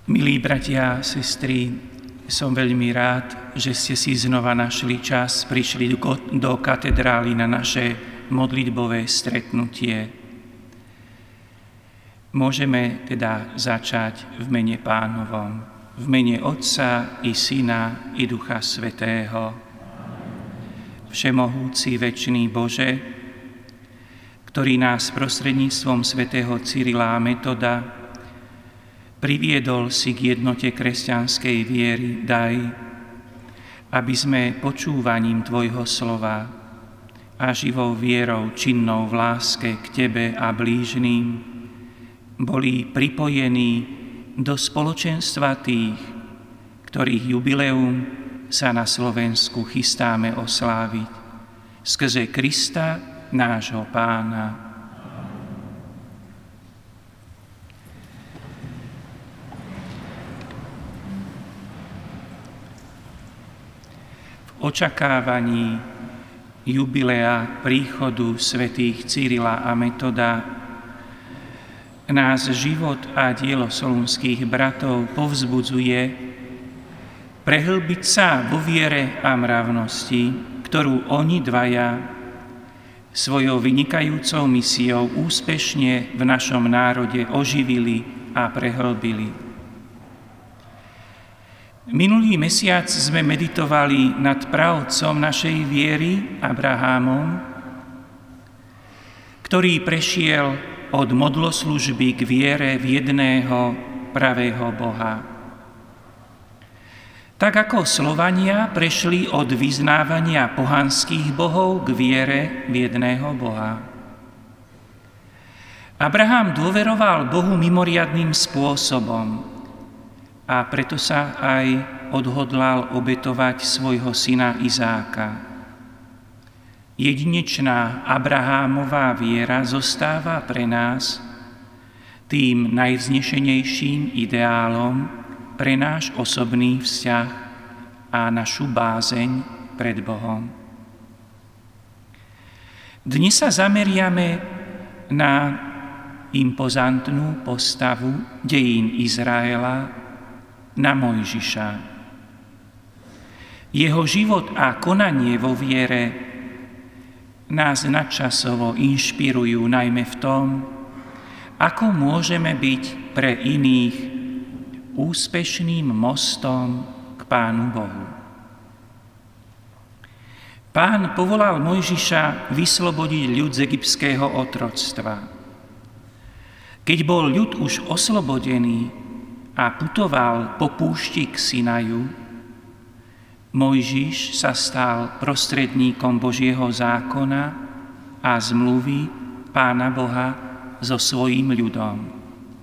Milí bratia a sestry, som veľmi rád, že ste si znova našli čas, prišli do katedrály na naše modlitbové stretnutie. Môžeme teda začať v mene Pánovom, v mene Otca i Syna i Ducha Svätého. Všemohúci večný Bože, ktorý nás prostredníctvom svätého Cyrila a Metoda priviedol si k jednote kresťanskej viery, daj, aby sme počúvaním Tvojho slova a živou vierou činnou v láske k Tebe a blížnym boli pripojení do spoločenstva tých, ktorých jubileum sa na Slovensku chystáme osláviť skrze Krista, nášho Pána. V očakávaní jubilea príchodu svätých Cyrila a Metoda nás život a dielo solúnskych bratov povzbudzuje prehlbiť sa vo viere a mravnosti, ktorú oni dvaja svojou vynikajúcou misiou úspešne v našom národe oživili a prehlbili. Minulý mesiac sme meditovali nad praotcom našej viery, Abrahámom, ktorý prešiel od modloslužby k viere v jedného pravého Boha. Tak ako Slovania prešli od vyznávania pohanských bohov k viere v jedného Boha. Abraham dôveroval Bohu mimoriadnym spôsobom a preto sa aj odhodlal obetovať svojho syna Izáka. Jedinečná Abrahámová viera zostáva pre nás tým najvznešenejším ideálom pre náš osobný vzťah a našu bázeň pred Bohom. Dnes sa zameriame na impozantnú postavu dejín Izraela, na Mojžiša. Jeho život a konanie vo viere nás nadčasovo inšpirujú najmä v tom, ako môžeme byť pre iných úspešným mostom k Pánu Bohu. Pán povolal Mojžiša vyslobodiť ľud z egyptského otroctva. Keď bol ľud už oslobodený a putoval po púšti k Sinaju, Mojžiš sa stal prostredníkom Božieho zákona a zmluvy Pána Boha so svojím ľudom.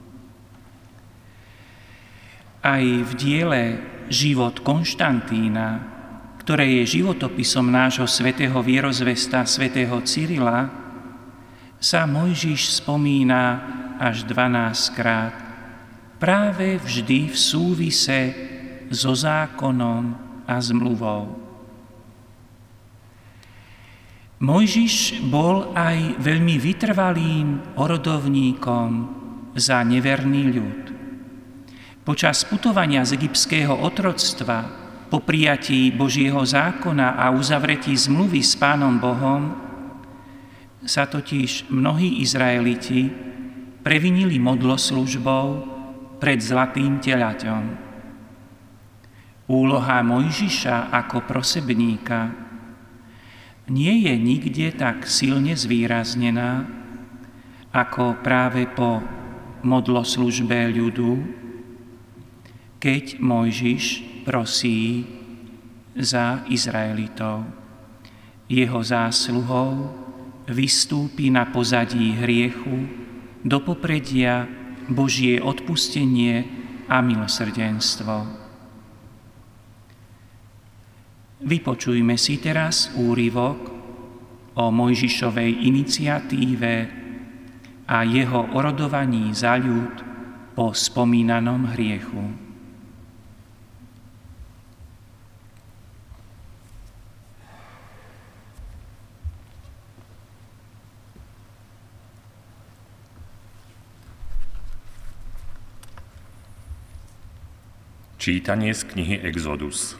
Aj v diele Život Konštantína, ktoré je životopisom nášho svätého vierozvesta svätého Cyrila, sa Mojžiš spomína až 12-krát, práve vždy v súvise so zákonom a zmluvou. Mojžiš bol aj veľmi vytrvalým orodovníkom za neverný ľud. Počas putovania z egyptského otroctva po prijatí Božieho zákona a uzavretí zmluvy s Pánom Bohom sa totiž mnohí Izraeliti previnili modloslužbou pred zlatým telaťom. Úloha Mojžiša ako prosebníka nie je nikde tak silne zvýraznená ako práve po modloslužbe ľudu, keď Mojžiš prosí za Izraelitov. Jeho zásluhou vystúpi na pozadí hriechu do popredia Božie odpustenie a milosrdenstvo. Vypočujme si teraz úryvok o Mojžišovej iniciatíve a jeho orodovaní za ľud po spomínanom hriechu. Čítanie z knihy Exodus.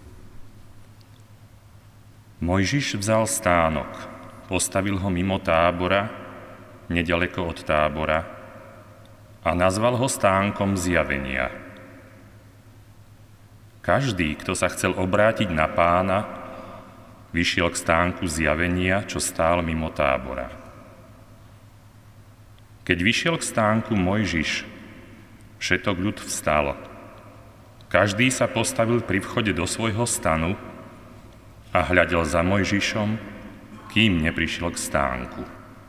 Mojžiš vzal stánok, postavil ho mimo tábora, nedaleko od tábora, a nazval ho stánkom zjavenia. Každý, kto sa chcel obrátiť na Pána, vyšiel k stánku zjavenia, čo stál mimo tábora. Keď vyšiel k stánku Mojžiš, všetok ľud vstal. Každý sa postavil pri vchode do svojho stanu a hľadel za Mojžišom, kým neprišiel k stánku.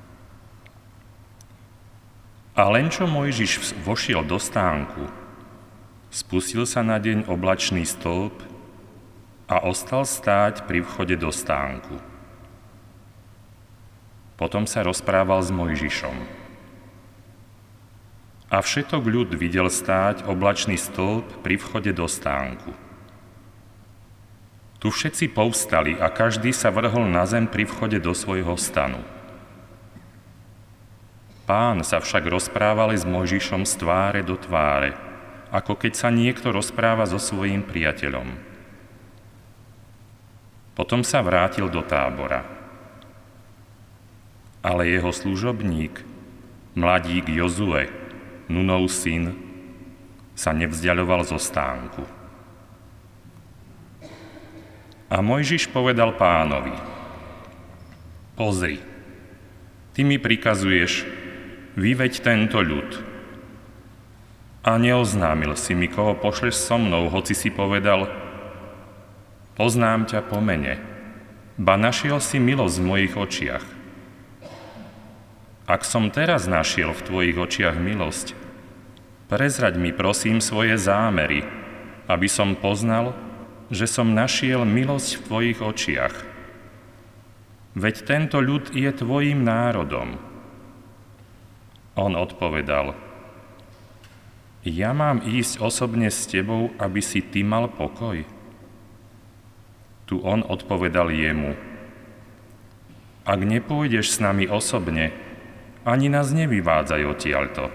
A len čo Mojžiš vošiel do stánku, spustil sa na deň oblačný stĺp a ostal stáť pri vchode do stánku. Potom sa rozprával s Mojžišom. A všetok ľud videl stáť oblačný stĺp pri vchode do stánku. Tu všetci povstali a každý sa vrhol na zem pri vchode do svojho stanu. Pán sa však rozprával s Mojžišom z tváre do tváre, ako keď sa niekto rozpráva so svojím priateľom. Potom sa vrátil do tábora. Ale jeho služobník, mladík Jozue, Nunov syn, sa nevzdiaľoval zo stánku. A Mojžiš povedal Pánovi: Pozri, ty mi prikazuješ, vyveď tento ľud. A neoznámil si mi, koho pošleš so mnou, hoci si povedal: Poznám ťa po mene, ba našiel si milosť v mojich očiach. Ak som teraz našiel v tvojich očiach milosť, prezraď mi prosím svoje zámery, aby som poznal, že som našiel milosť v tvojich očiach. Veď tento ľud je tvojim národom. On odpovedal: Ja mám ísť osobne s tebou, aby si ty mal pokoj? Tu on odpovedal jemu: Ak nepôjdeš s nami osobne, ani nás nevyvádzaj odtiaľto.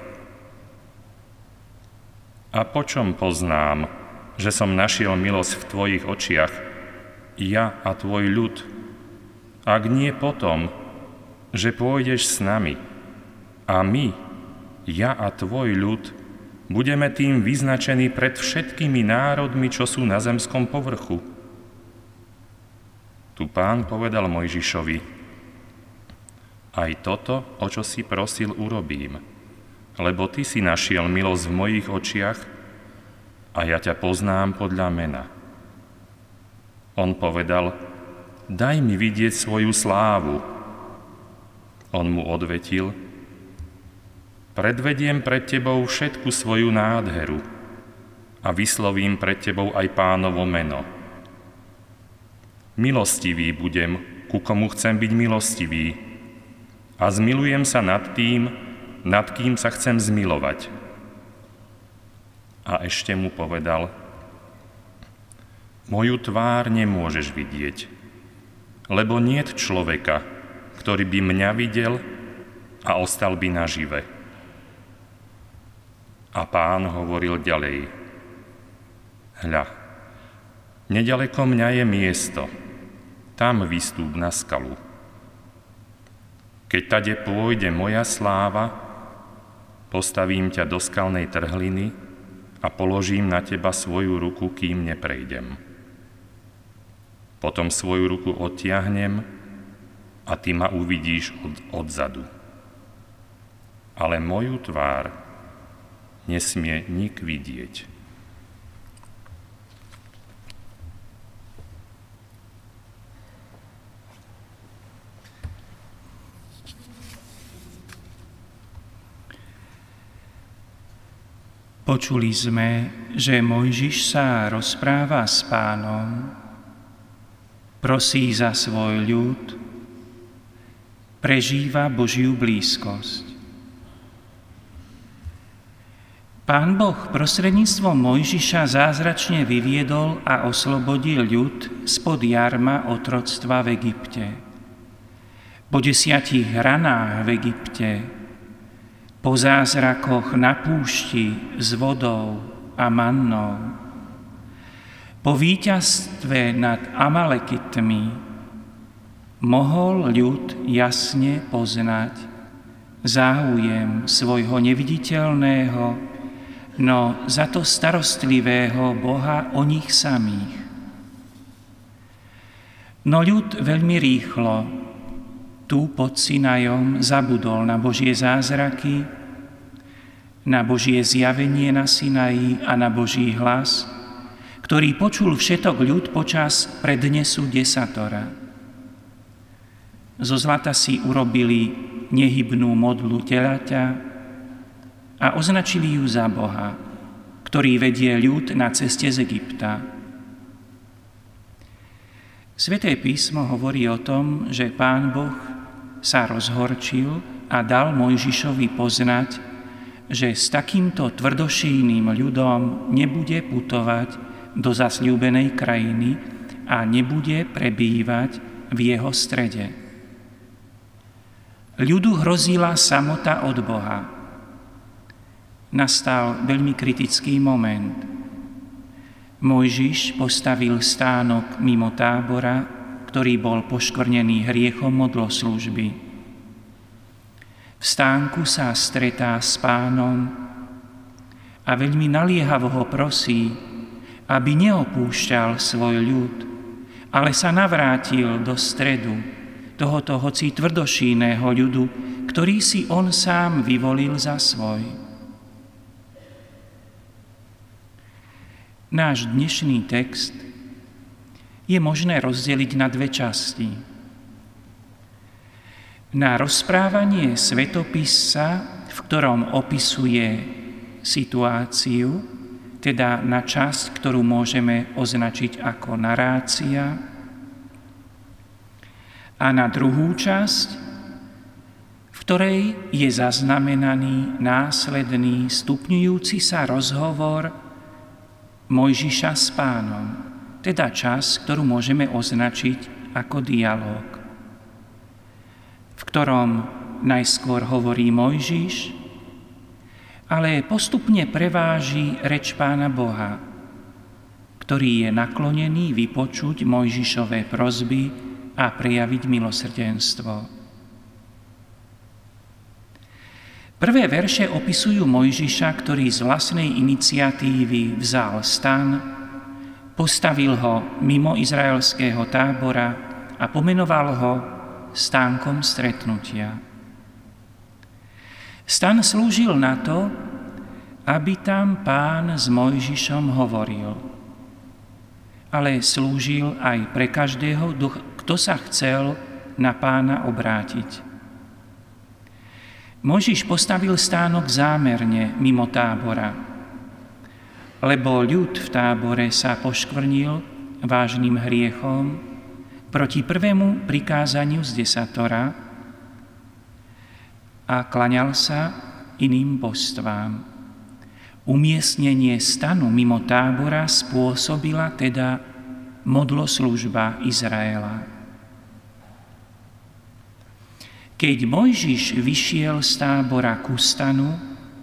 A po čom poznám, že som našiel milosť v tvojich očiach, ja a tvoj ľud, ak nie potom, že pôjdeš s nami, a my, ja a tvoj ľud, budeme tým vyznačení pred všetkými národmi, čo sú na zemskom povrchu. Tu Pán povedal Mojžišovi: Aj toto, o čo si prosil, urobím, lebo ty si našiel milosť v mojich očiach a ja ťa poznám podľa mena. On povedal: Daj mi vidieť svoju slávu. On mu odvetil: Predvediem pred tebou všetku svoju nádheru a vyslovím pred tebou aj Pánovo meno. Milostivý budem, ku komu chcem byť milostivý, a zmilujem sa nad tým, nad kým sa chcem zmilovať. A ešte mu povedal: Moju tvár nemôžeš vidieť, lebo niet človeka, ktorý by mňa videl a ostal by nažive. A Pán hovoril ďalej: Hľa, nedaleko mňa je miesto, tam vystúp na skalu. Keď tade pôjde moja sláva, postavím ťa do skalnej trhliny a položím na teba svoju ruku, kým neprejdem. Potom svoju ruku odtiahnem a ty ma uvidíš odzadu. Ale moju tvár nesmie nik vidieť. Počuli sme, že Mojžiš sa rozpráva s Pánom, prosí za svoj ľud, prežíva Božiu blízkosť. Pán Boh prostredníctvom Mojžiša zázračne vyviedol a oslobodil ľud spod jarma otroctva v Egypte. Po 10 ranách v Egypte, po zázrakoch na púšti s vodou a mannou, Po víťazstve nad Amalekitmi mohol ľud jasne poznať záujem svojho neviditeľného, no za to starostlivého Boha o nich samých. No ľud veľmi rýchlo tu pod Sinajom zabudol na Božie zázraky, na Božie zjavenie na Sinaji a na Boží hlas, ktorý počul všetok ľud počas prednesu desatora. Zo zlata si urobili nehybnú modlu telaťa a označili ju za Boha, ktorý vedie ľud na ceste z Egypta. Sväté písmo hovorí o tom, že Pán Boh sa rozhorčil a dal Mojžišovi poznať, že s takýmto tvrdošínnym ľudom nebude putovať do zasľúbenej krajiny a nebude prebývať v jeho strede. Ľudu hrozila samota od Boha. Nastal veľmi kritický moment. Mojžiš postavil stánok mimo tábora, ktorý bol poškvrnený hriechom modloslúžby. V stánku sa stretá s Pánom a veľmi naliehavo ho prosí, aby neopúšťal svoj ľud, ale sa navrátil do stredu tohoto hoci tvrdošíneho ľudu, ktorý si on sám vyvolil za svoj. Náš dnešný text je možné rozdeliť na dve časti. Na rozprávanie svetopisca, v ktorom opisuje situáciu, teda na časť, ktorú môžeme označiť ako narácia, a na druhú časť, v ktorej je zaznamenaný následný stupňujúci sa rozhovor Mojžiša s Pánom, teda časť, ktorú môžeme označiť ako dialóg, v ktorom najskôr hovorí Mojžiš, ale postupne preváži reč Pána Boha, ktorý je naklonený vypočuť Mojžišové prosby a prejaviť milosrdenstvo. Prvé verše opisujú Mojžiša, ktorý z vlastnej iniciatívy vzal stan, postavil ho mimo izraelského tábora a pomenoval ho stánkom stretnutia. Stan slúžil na to, aby tam Pán s Mojžišom hovoril, ale slúžil aj pre každého, kto sa chcel na Pána obrátiť. Mojžiš postavil stánok zámerne mimo tábora, lebo ľud v tábore sa poškvrnil vážnym hriechom proti prvému prikázaniu z desatora a klaňal sa iným božstvám. Umiestnenie stanu mimo tábora spôsobila teda modloslužba Izraela. Keď Mojžiš vyšiel z tábora ku stanu,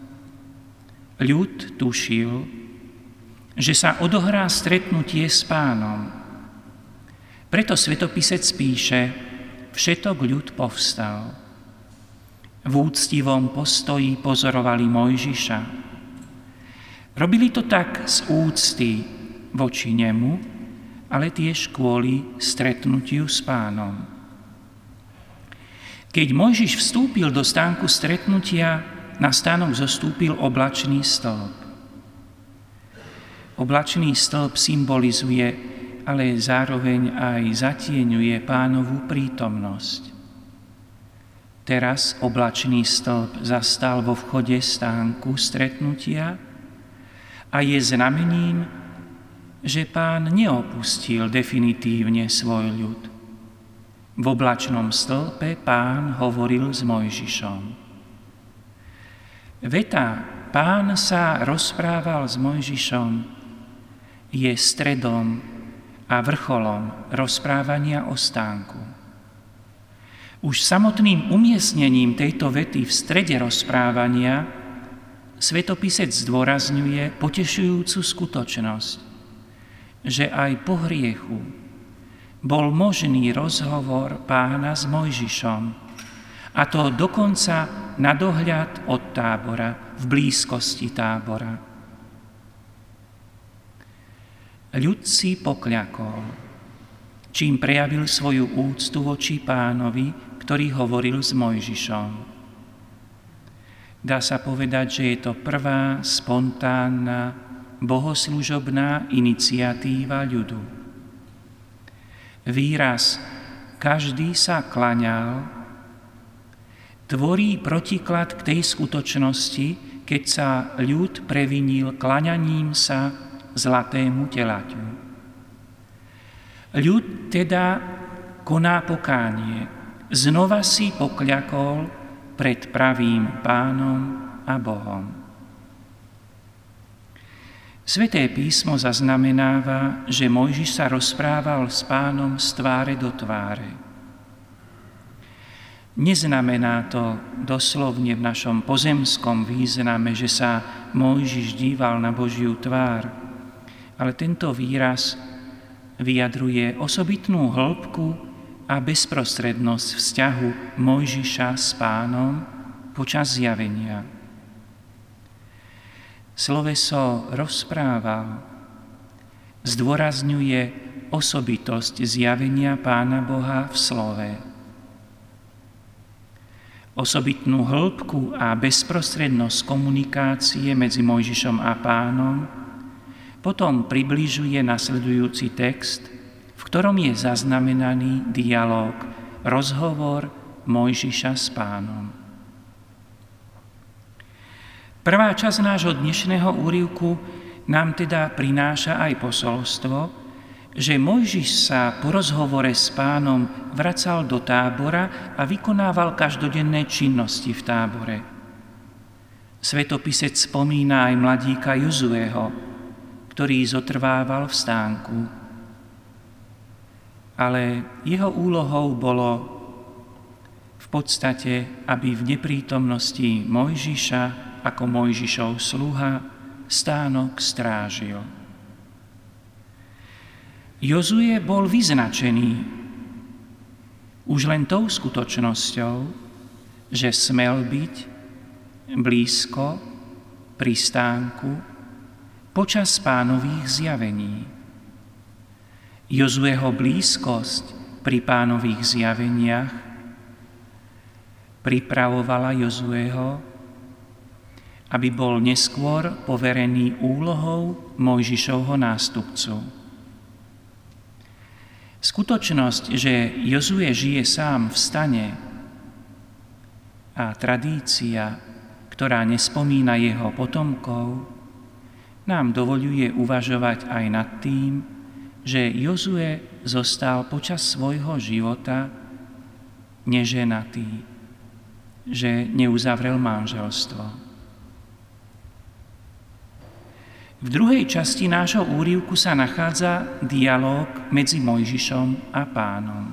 ľud tušil, že sa odohrá stretnutie s Pánom. Preto svetopisec píše, všetok ľud povstal. V úctivom postoji pozorovali Mojžiša. Robili to tak z úcty voči nemu, ale tiež kvôli stretnutiu s Pánom. Keď Mojžiš vstúpil do stánku stretnutia, na stánok zostúpil oblačný stĺp. Oblačný stĺp symbolizuje, ale zároveň aj zatieňuje Pánovu prítomnosť. Teraz oblačný stĺp zastal vo vchode stánku stretnutia a je znamením, že Pán neopustil definitívne svoj ľud. V oblačnom stĺpe Pán hovoril s Mojžišom. Veta Pán sa rozprával s Mojžišom je stredom a vrcholom rozprávania o stánku. Už samotným umiestnením tejto vety v strede rozprávania svetopisec zdôrazňuje potešujúcu skutočnosť, že aj po hriechu bol možný rozhovor Pána s Mojžišom, a to dokonca na dohľad od tábora, v blízkosti tábora. Ľud si pokľakol, čím prejavil svoju úctu voči Pánovi, ktorý hovoril s Mojžišom. Dá sa povedať, že je to prvá spontánna bohoslužobná iniciatíva ľudu. Výraz každý sa klaňal tvorí protiklad k tej skutočnosti, keď sa ľud previnil klaňaním sa zlatému telaťu. Ľud teda koná pokánie, znova si pokľakol pred pravým Pánom a Bohom. Sväté písmo zaznamenáva, že Mojžiš sa rozprával s Pánom z tváre do tváre. Neznamená to doslovne v našom pozemskom význame, že sa Mojžiš díval na Božiu tvár, ale tento výraz vyjadruje osobitnú hĺbku a bezprostrednosť vzťahu Mojžiša s Pánom počas zjavenia. Sloveso rozprával zdôrazňuje osobitosť zjavenia Pána Boha v slove. Osobitnú hĺbku a bezprostrednosť komunikácie medzi Mojžišom a Pánom potom približuje nasledujúci text, v ktorom je zaznamenaný dialóg, rozhovor Mojžiša s Pánom. Prvá časť nášho dnešného úryvku nám teda prináša aj posolstvo, že Mojžiš sa po rozhovore s Pánom vracal do tábora a vykonával každodenné činnosti v tábore. Svetopisec spomína aj mladíka Jozueho, ktorý zotrvával v stánku. Ale jeho úlohou bolo v podstate, aby v neprítomnosti Mojžiša ako Mojžišov sluha stánok strážil. Jozue bol vyznačený už len tou skutočnosťou, že smel byť blízko pri stánku počas Pánových zjavení. Jozueho blízkosť pri Pánových zjaveniach pripravovala Jozueho, aby bol neskôr poverený úlohou Mojžišovho nástupcu. Skutočnosť, že Jozue žije sám v stane a tradícia, ktorá nespomína jeho potomkov, nám dovoľuje uvažovať aj nad tým, že Jozue zostal počas svojho života neženatý, že neuzavrel manželstvo. V druhej časti nášho úryvku sa nachádza dialóg medzi Mojžišom a Pánom.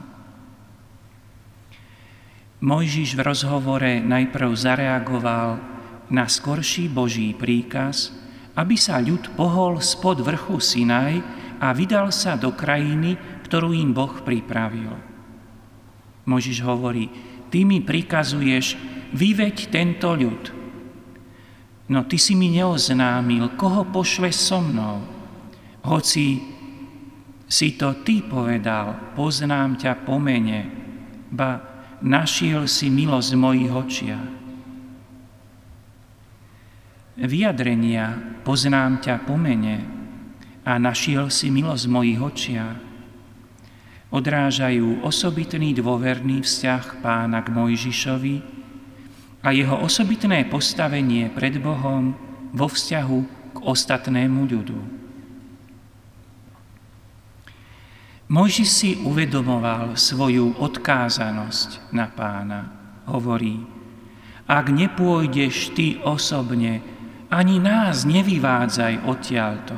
Mojžiš v rozhovore najprv zareagoval na skorší Boží príkaz, aby sa ľud pohol spod vrchu Sinaj a vydal sa do krajiny, ktorú im Boh pripravil. Mojžiš hovorí, ty mi prikazuješ, vyveď tento ľud. No ty si mi neoznámil, koho pošleš so mnou. Hoci si to ty povedal, poznám ťa po mene, ba našiel si milosť v mojich očiach. Vyjadrenia poznám ťa po mene a našiel si milosť v mojich očiach odrážajú osobitný dôverný vzťah Pána k Mojžišovi a jeho osobitné postavenie pred Bohom vo vzťahu k ostatnému ľudu. Mojžiš si uvedomoval svoju odkázanosť na Pána. Hovorí, ak nepôjdeš ty osobne, ani nás nevyvádzaj odtiaľto.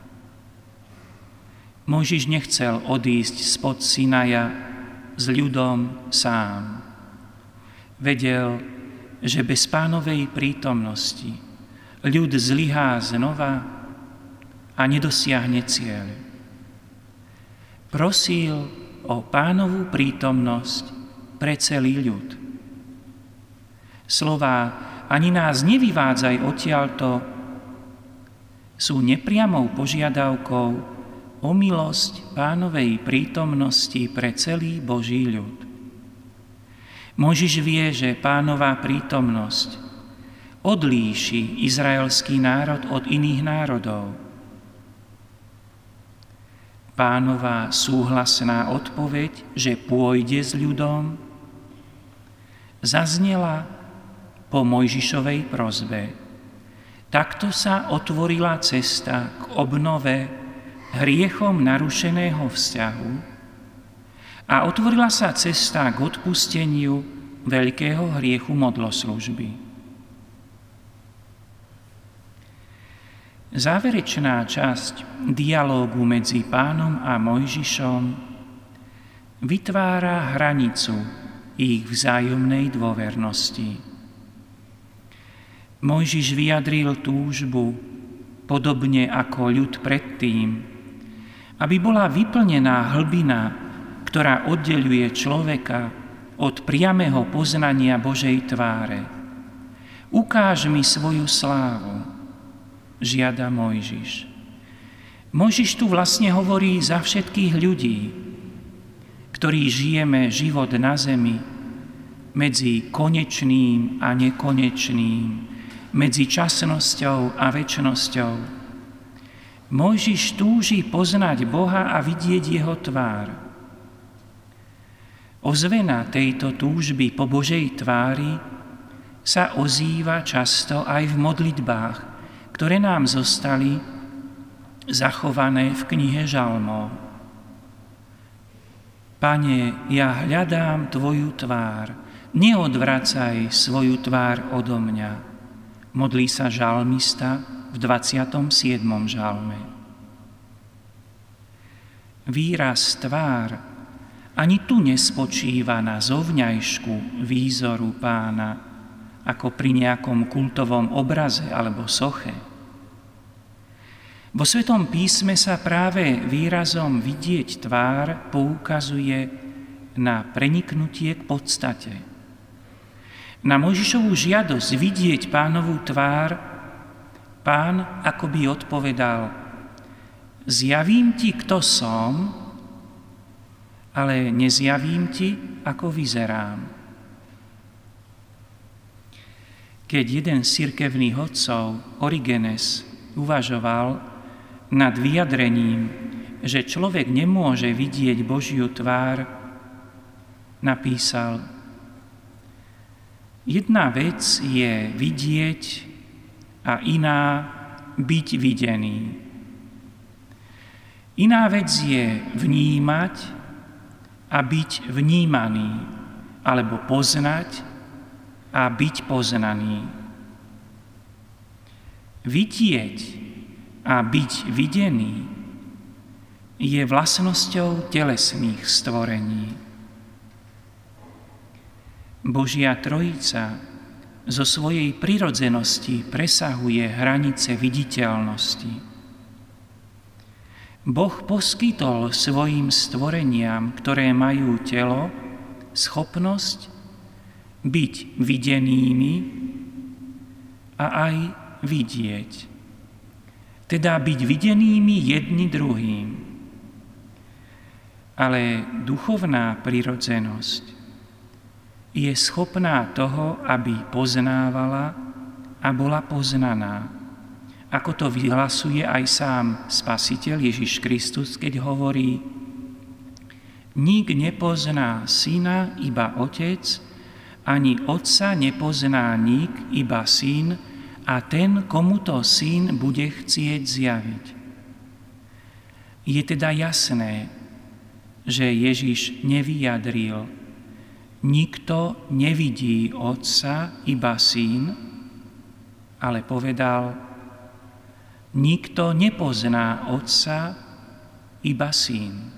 Mojžiš nechcel odísť spod Sinaja s ľudom sám. Vedel, že bez Pánovej prítomnosti ľud zlyhá znova a nedosiahne cieľ. prosil o Pánovu prítomnosť pre celý ľud. Slová ani nás nevyvádzaj odtiaľto sú nepriamou požiadavkou o milosť Pánovej prítomnosti pre celý Boží ľud. Mojžiš vie, že Pánova prítomnosť odlíši izraelský národ od iných národov. Pánova súhlasná odpoveď, že pôjde s ľudom, zaznela po Mojžišovej prosbe. Takto sa otvorila cesta k obnove hriechom narušeného vzťahu a otvorila sa cesta k odpusteniu veľkého hriechu modloslužby. Záverečná časť dialógu medzi Pánom a Mojžišom vytvára hranicu ich vzájomnej dôvernosti. Mojžiš vyjadril túžbu, podobne ako ľud predtým, aby bola vyplnená hlbina, ktorá oddeľuje človeka od priamého poznania Božej tváre. Ukáž mi svoju slávu, žiada Mojžiš. Mojžiš tu vlastne hovorí za všetkých ľudí, ktorí žijeme život na zemi medzi konečným a nekonečným, medzi časnosťou a večnosťou. Mojžiš túži poznať Boha a vidieť jeho tvár. Ozvena tejto túžby po Božej tvári sa ozýva často aj v modlitbách, ktoré nám zostali zachované v knihe Žalmov. Pane, ja hľadám Tvoju tvár, neodvracaj svoju tvár odo mňa. Modlí sa žalmista v 27. žalme. Výraz tvár ani tu nespočíva na zovňajšku výzoru Pána, ako pri nejakom kultovom obraze alebo soche. Vo Svetom písme sa práve výrazom vidieť tvár poukazuje na preniknutie k podstate. Na Mojžišovú žiadosť vidieť Pánovu tvár Pán akoby odpovedal: zjavím ti, kto som, ale nezjavím ti, ako vyzerám. Keď jeden z cirkevných otcov, Origenes, uvažoval nad vyjadrením, že človek nemôže vidieť Božiu tvár, napísal: jedna vec je vidieť a iná byť videný. Iná vec je vnímať a byť vnímaný, alebo poznať a byť poznaný. Vidieť a byť videný je vlastnosťou telesných stvorení. Božia Trojica zo svojej prirodzenosti presahuje hranice viditeľnosti. Boh poskytol svojim stvoreniam, ktoré majú telo, schopnosť byť videnými a aj vidieť. Teda byť videnými jedni druhým. Ale duchovná prirodzenosť je schopná toho, aby poznávala a bola poznaná. Ako to vyhlasuje aj sám Spasiteľ Ježiš Kristus, keď hovorí: nik nepozná syna, iba otec, ani otca nepozná nik, iba syn, a ten, komu to syn bude chcieť zjaviť. Je teda jasné, že Ježiš nevyjadril: nikto nevidí otca, iba syn, ale povedal: nikto nepozná otca, iba syn.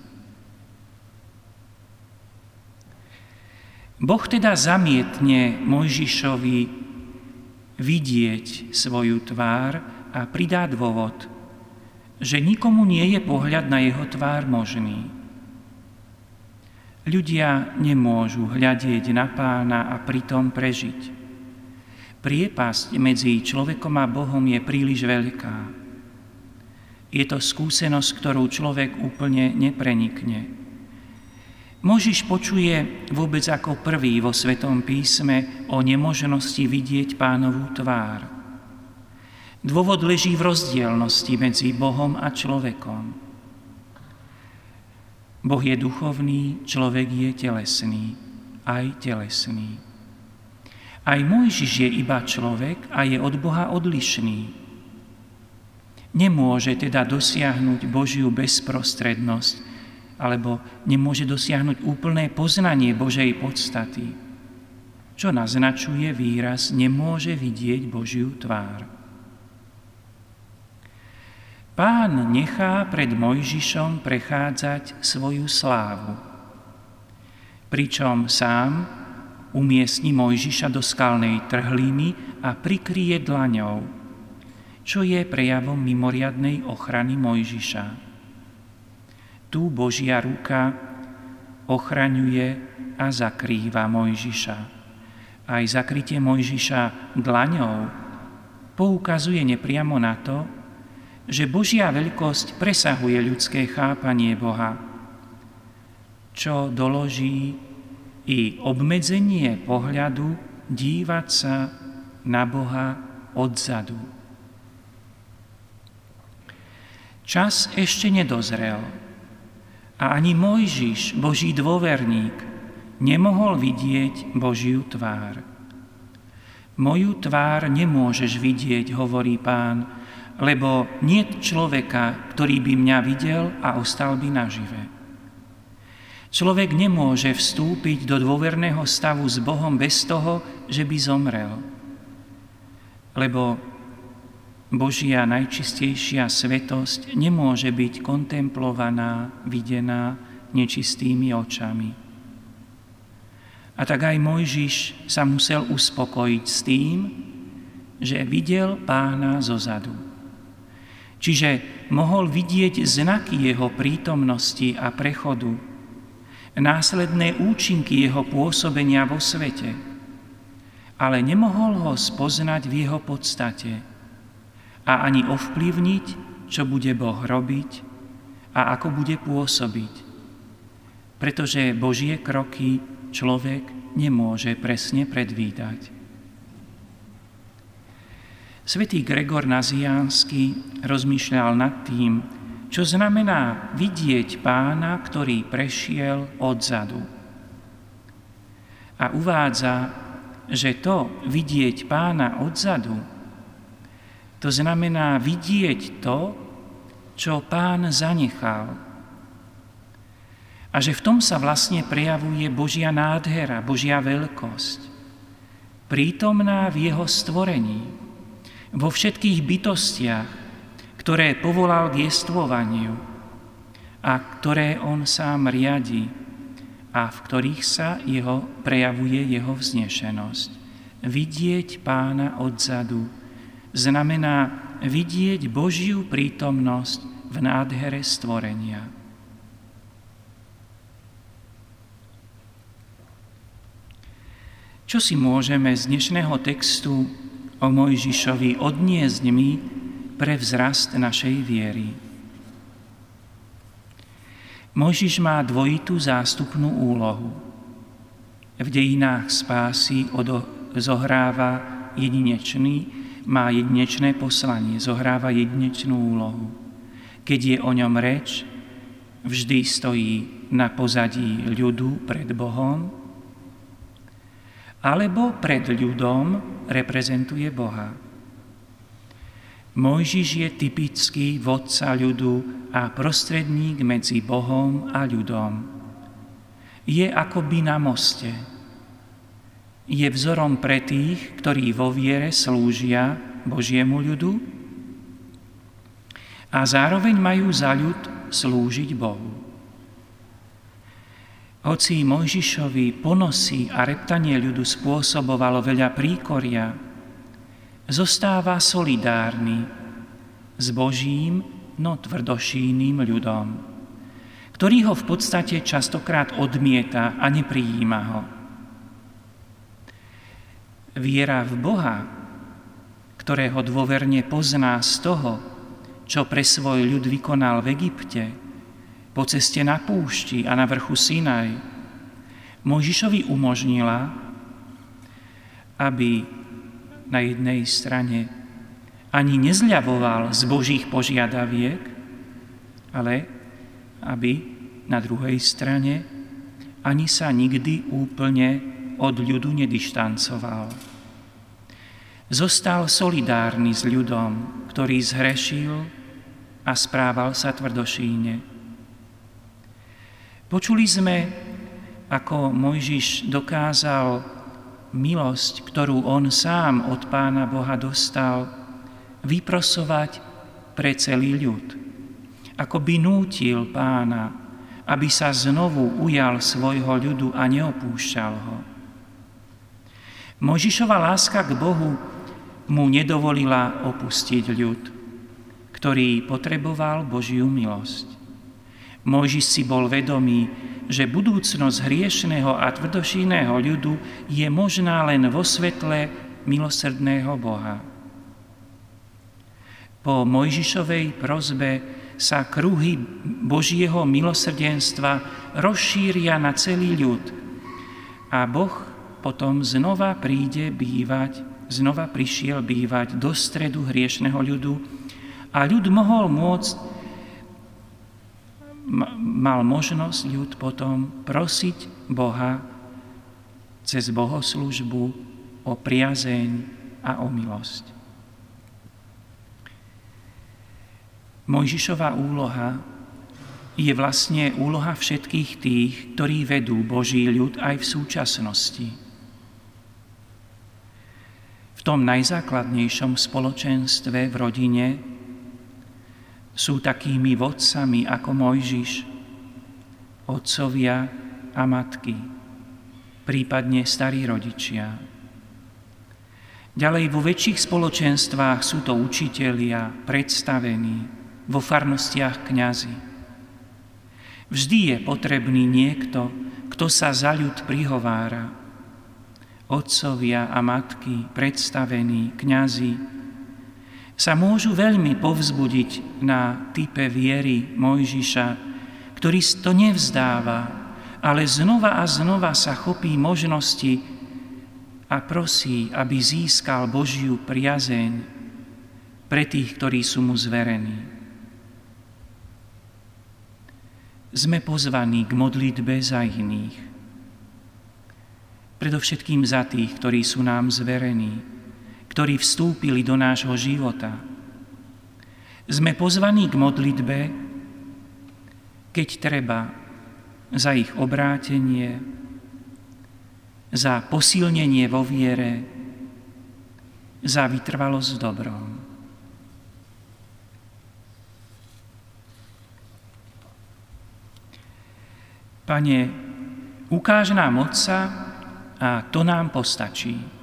Boh teda zamietne Mojžišovi vidieť svoju tvár a pridá dôvod, že nikomu nie je pohľad na jeho tvár možný. Ľudia nemôžu hľadieť na Pána a pritom prežiť. Priepasť medzi človekom a Bohom je príliš veľká. Je to skúsenosť, ktorú človek úplne neprenikne. Mojžiš počuje vôbec ako prvý vo Svetom písme o nemožnosti vidieť Pánovú tvár. Dôvod leží v rozdielnosti medzi Bohom a človekom. Boh je duchovný, človek je telesný, aj telesný. Aj Mojžiš je iba človek a je od Boha odlišný. Nemôže teda dosiahnuť Božiu bezprostrednosť, alebo nemôže dosiahnuť úplné poznanie Božej podstaty, čo naznačuje výraz nemôže vidieť Božiu tvár. Pán nechá pred Mojžišom prechádzať svoju slávu, pričom sám umiestni Mojžiša do skalnej trhliny a prikryje dlaňou, čo je prejavom mimoriadnej ochrany Mojžiša. Tu Božia ruka ochraňuje a zakrýva Mojžiša. Aj zakrytie Mojžiša dlaňou poukazuje nepriamo na to, že Božia veľkosť presahuje ľudské chápanie Boha, čo doloží i obmedzenie pohľadu dívať sa na Boha odzadu. Čas ešte nedozrel a ani Mojžiš, Boží dôverník, nemohol vidieť Božiu tvár. Moju tvár nemôžeš vidieť, hovorí Pán, lebo niet človeka, ktorý by mňa videl a ostal by nažive. Človek nemôže vstúpiť do dôverného stavu s Bohom bez toho, že by zomrel. Lebo Božia najčistejšia svetosť nemôže byť kontemplovaná, videná nečistými očami. A tak aj Mojžiš sa musel uspokojiť s tým, že videl Pána zozadu. Čiže mohol vidieť znaky jeho prítomnosti a prechodu, následné účinky jeho pôsobenia vo svete, ale nemohol ho spoznať v jeho podstate a ani ovplyvniť, čo bude Boh robiť a ako bude pôsobiť, pretože Božie kroky človek nemôže presne predvídať. Svätý Gregor Naziánsky rozmýšľal nad tým, čo znamená vidieť Pána, ktorý prešiel odzadu. A uvádza, že to vidieť Pána odzadu, to znamená vidieť to, čo Pán zanechal. A že v tom sa vlastne prejavuje Božia nádhera, Božia veľkosť, prítomná v jeho stvorení, vo všetkých bytostiach, ktoré povolal k jestvovaniu a ktoré on sám riadi a v ktorých sa prejavuje jeho vznešenosť. Vidieť Pána odzadu znamená vidieť Božiu prítomnosť v nádhere stvorenia. Čo si môžeme z dnešného textu o Mojžišovi odniesť my pre vzrast našej viery? Mojžiš má dvojitú zástupnú úlohu. V dejinách spásy má jedinečné poslanie, zohráva jedinečnú úlohu. Keď je o ňom reč, vždy stojí na pozadí ľudu pred Bohom, alebo pred ľudom reprezentuje Boha. Mojžiš je typický vodca ľudu a prostredník medzi Bohom a ľudom. Je akoby na moste. Je vzorom pre tých, ktorí vo viere slúžia Božiemu ľudu a zároveň majú za ľud slúžiť Bohu. Hoci Mojžišovi ponosy a reptanie ľudu spôsobovalo veľa príkoria, zostáva solidárny s Božím, no tvrdošínnym ľudom, ktorý ho v podstate častokrát odmieta a neprijíma ho. Viera v Boha, ktorého dôverne pozná z toho, čo pre svoj ľud vykonal v Egypte, po ceste na púšti a na vrchu Sinaj, Mojžišovi umožnila, aby na jednej strane ani nezľavoval z Božích požiadaviek, ale aby na druhej strane ani sa nikdy úplne od ľudu nedištancoval. Zostal solidárny s ľudom, ktorý zhrešil a správal sa tvrdošíjne. Počuli sme, ako Mojžiš dokázal milosť, ktorú on sám od Pána Boha dostal, vyprosovať pre celý ľud. Ako by nútil Pána, aby sa znovu ujal svojho ľudu a neopúšťal ho. Mojžišova láska k Bohu mu nedovolila opustiť ľud, ktorý potreboval Božiu milosť. Mojžiš si bol vedomý, že budúcnosť hriešného a tvrdošíjného ľudu je možná len vo svetle milosrdného Boha. Po Mojžišovej prosbe sa kruhy Božieho milosrdenstva rozšíria na celý ľud a Boh potom znova prišiel bývať do stredu hriešného ľudu a ľud mal možnosť ľud potom prosiť Boha cez bohoslúžbu o priazeň a o milosť. Mojžišova úloha je vlastne úloha všetkých tých, ktorí vedú Boží ľud aj v súčasnosti. V tom najzákladnejšom spoločenstve v rodine sú takými vodcami ako Mojžiš, otcovia a matky, prípadne starí rodičia. Ďalej vo väčších spoločenstvách sú to učitelia, predstavení, vo farnostiach kňazi. Vždy je potrebný niekto, kto sa za ľud prihovára. Otcovia a matky, predstavení, kňazi sa môžu veľmi povzbudiť na type viery Mojžiša, ktorý to nevzdáva, ale znova a znova sa chopí možnosti a prosí, aby získal Božiu priazeň pre tých, ktorí sú mu zverení. Sme pozvaní k modlitbe za iných. Predovšetkým za tých, ktorí sú nám zverení, ktorí vstúpili do nášho života. Sme pozvaní k modlitbe, keď treba, za ich obrátenie, za posilnenie vo viere, za vytrvalosť v dobrom. Pane, ukáž nám Otca a to nám postačí.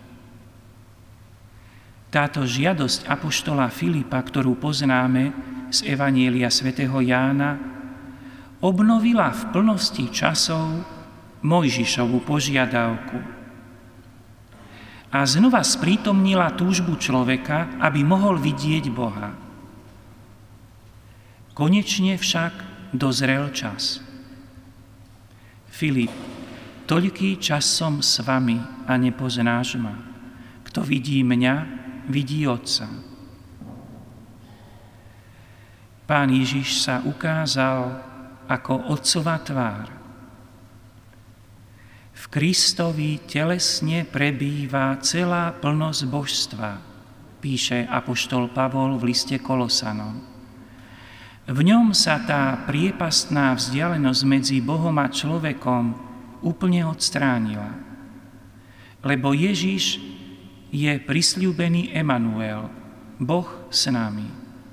Táto žiadosť apoštola Filipa, ktorú poznáme z Evanjelia svätého Jána, obnovila v plnosti časov Mojžišovu požiadavku a znova sprítomnila túžbu človeka, aby mohol vidieť Boha. Konečne však dozrel čas. Filip, toľký čas som s vami a nepoznáš ma. Kto vidí mňa, vidí Otca. Pán Ježiš sa ukázal ako Otcova tvár. V Kristovi telesne prebýva celá plnosť božstva, píše apoštol Pavol v liste Kolosanom. V ňom sa tá priepastná vzdialenosť medzi Bohom a človekom úplne odstránila, lebo Ježiš je prisľúbený Emanuel, Boh s nami.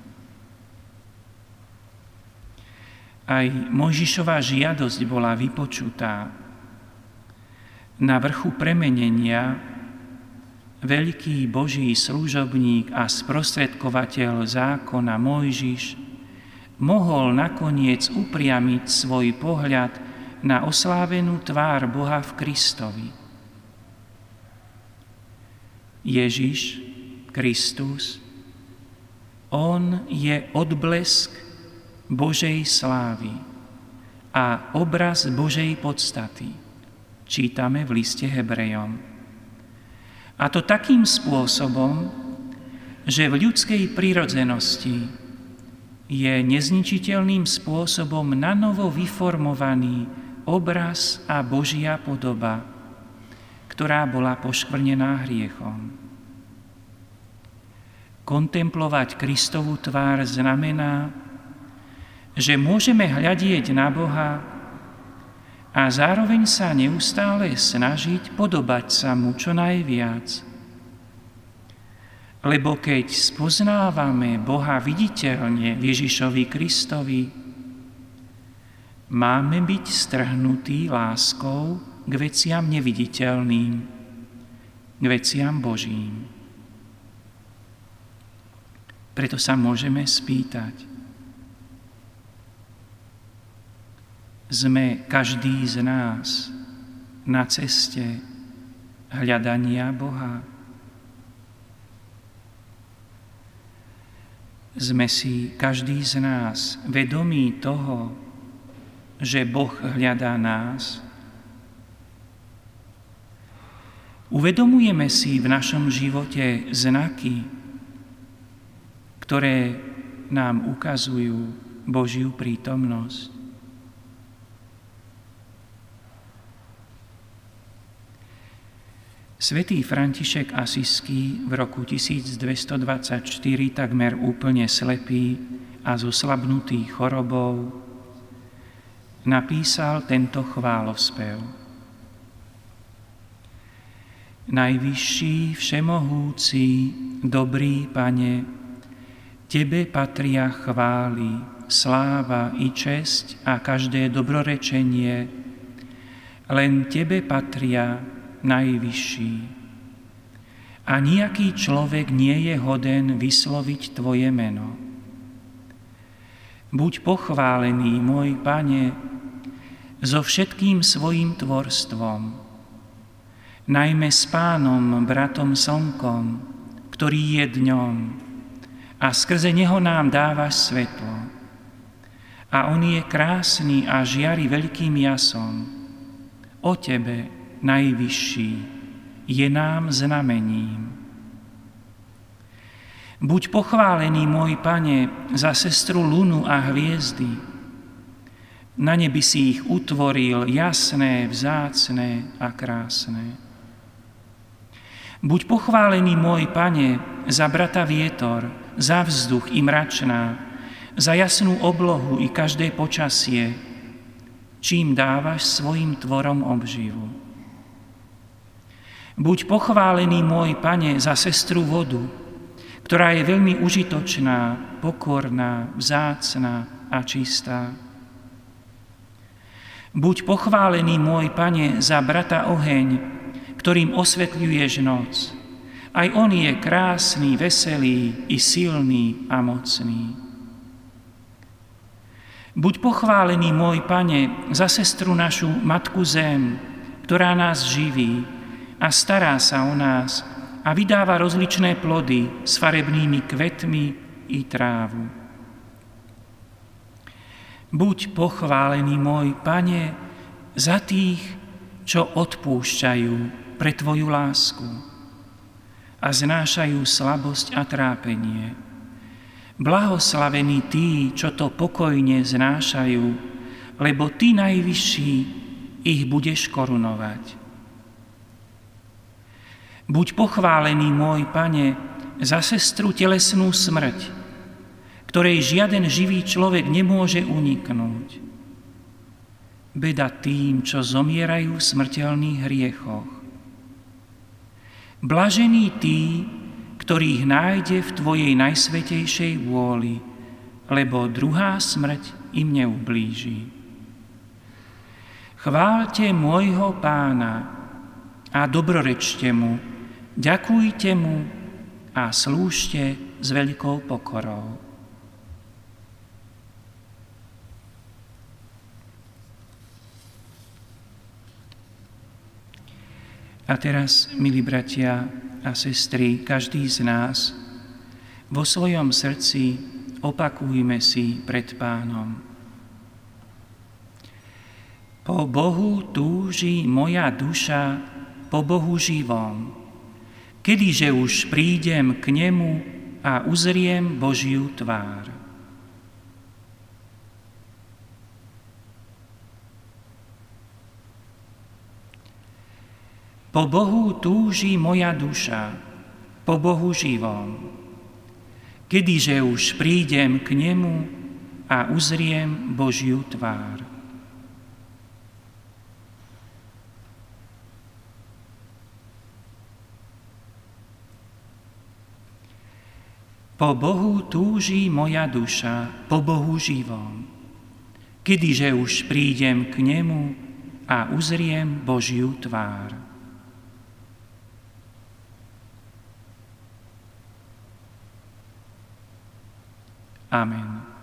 Aj Mojžišova žiadosť bola vypočutá. Na vrchu premenenia veľký Boží služobník a sprostredkovateľ zákona Mojžiš mohol nakoniec upriamiť svoj pohľad na oslávenú tvár Boha v Kristovi. Ježiš, Kristus, on je odblesk Božej slávy a obraz Božej podstaty, čítame v liste Hebrejom. A to takým spôsobom, že v ľudskej prirodzenosti je nezničiteľným spôsobom nanovo vyformovaný obraz a Božia podoba, ktorá bola poškvrnená hriechom. Kontemplovať Kristovu tvár znamená, že môžeme hľadieť na Boha a zároveň sa neustále snažiť podobať sa mu čo najviac. Lebo keď spoznávame Boha viditeľne v Ježišovi Kristovi, máme byť strhnutí láskou k veciam neviditeľným, k veciam Božím. Preto sa môžeme spýtať, sme každý z nás na ceste hľadania Boha? Sme si každý z nás vedomí toho, že Boh hľadá nás? Uvedomujeme si v našom živote znaky, ktoré nám ukazujú Božiu prítomnosť? Svätý František Asiský v roku 1224, takmer úplne slepý a zoslabnutý chorobou, napísal tento chválospev. Najvyšší, všemohúci, dobrý Pane, Tebe patria chvály, sláva i česť a každé dobrorečenie, len Tebe patria Najvyšší. A nijaký človek nie je hoden vysloviť Tvoje meno. Buď pochválený, môj Pane, so všetkým svojím tvorstvom, najmä s Pánom, bratom Slnkom, ktorý je dňom, a skrze neho nám dávaš svetlo. A on je krásny a žiari veľkým jasom. O Tebe, Najvyšší, je nám znamením. Buď pochválený, môj Pane, za sestru Lunu a hviezdy. Na nebi si ich utvoril jasné, vzácne a krásne. Buď pochválený, môj Pane, za brata vietor, za vzduch i mračná, za jasnú oblohu i každé počasie, čím dávaš svojim tvorom obživu. Buď pochválený, môj Pane, za sestru vodu, ktorá je veľmi užitočná, pokorná, vzácna a čistá. Buď pochválený, môj Pane, za brata oheň, ktorým osvetľuješ noc. Aj on je krásny, veselý i silný a mocný. Buď pochválený, môj Pane, za sestru našu Matku Zem, ktorá nás živí a stará sa o nás a vydáva rozličné plody s farebnými kvetmi i trávu. Buď pochválený, môj Pane, za tých, čo odpúšťajú pre Tvoju lásku a znášajú slabosť a trápenie. Blahoslavení tí, čo to pokojne znášajú, lebo Ty, Najvyšší, ich budeš korunovať. Buď pochválený, môj Pane, za sestru telesnú smrť, ktorej žiaden živý človek nemôže uniknúť. Beda tým, čo zomierajú v smrteľných hriechoch. Blažení tí, ktorých nájde v Tvojej najsvätejšej vôli, lebo druhá smrť im neublíži. Chváľte môjho Pána a dobrorečte mu, ďakujte mu a slúžte s veľkou pokorou. A teraz, milí bratia a sestry, každý z nás vo svojom srdci opakujme si pred Pánom. Po Bohu túži moja duša, po Bohu živom, kedyže už prídem k nemu a uzriem Božiu tvár. Po Bohu túži moja duša, po Bohu živom, kedyže už prídem k nemu a uzriem Božiu tvár. Po Bohu túži moja duša, po Bohu živom, kedyže už prídem k nemu a uzriem Božiu tvár. Amen.